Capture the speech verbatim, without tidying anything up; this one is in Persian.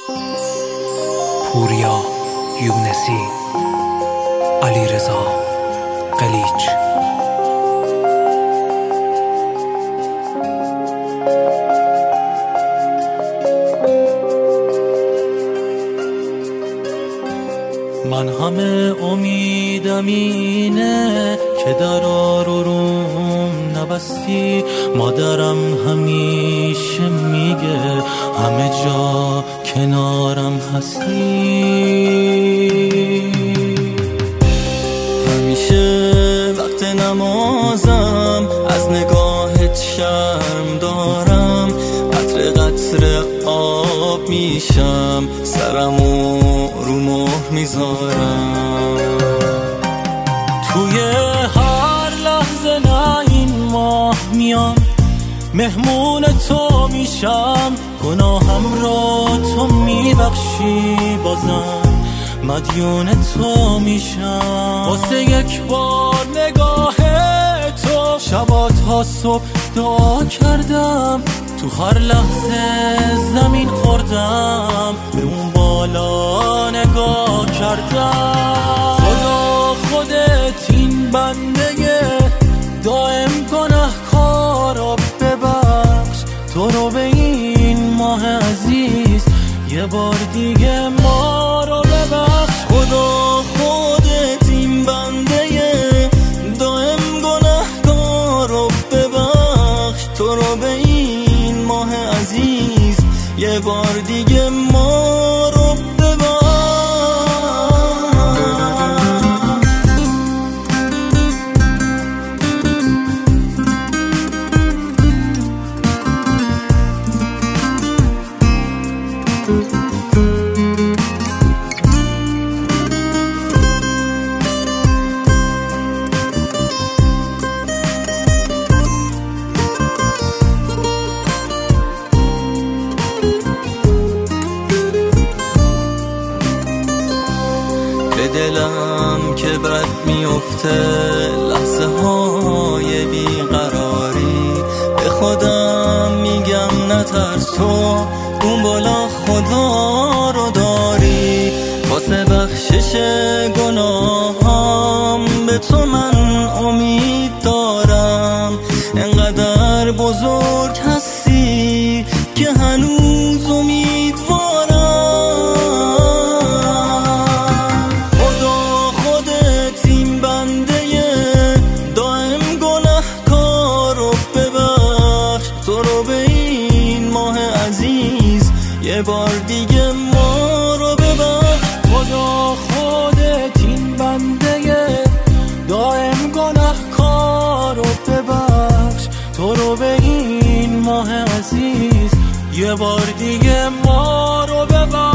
پوریا یونسی، علیرضا قلیچ. من همه امیدم اینه که در آروم نبستی. مادرم همیشه میگه همه جا کنارم هستی. همیشه وقت نمازم از نگاهت شرم دارم. قطره قطره آب میشم، سرمو رو مهر میذارم. توی هر لحظه نه این ماه میام، مهمون تو میشم. گناهم را تو میبخشی، بازم مدیون تو میشم. واسه یک بار نگاه تو شبا تا صبح دعا کردم. تو هر لحظه زمین خوردم، به اون بالا نگاه کردم. خدا خودت این بنده دائم گناهکارا ببخش. تو رو به این ماه عزیز یه بار دیگه ما رو ببخش. خدا خودت این بنده دائم گناهکارا ببخش. تو رو به این ماه عزیز یه بار دیگه ما رو ببخش. به دلم که بد میفته لحظه های بیقراری. به خودم میگم نترس، تو اون بالا خدا رو داری. واسه بخشش گناهام به تو من امید دارم. انقدر بزرگ هستی که هنوز امیدوارم. یه بار دیگه ما رو ببخش. خدا خودت این بنده دائم گناهکار رو ببخش. تو رو به این ماه عزیز یه بار دیگه ما رو ببخش.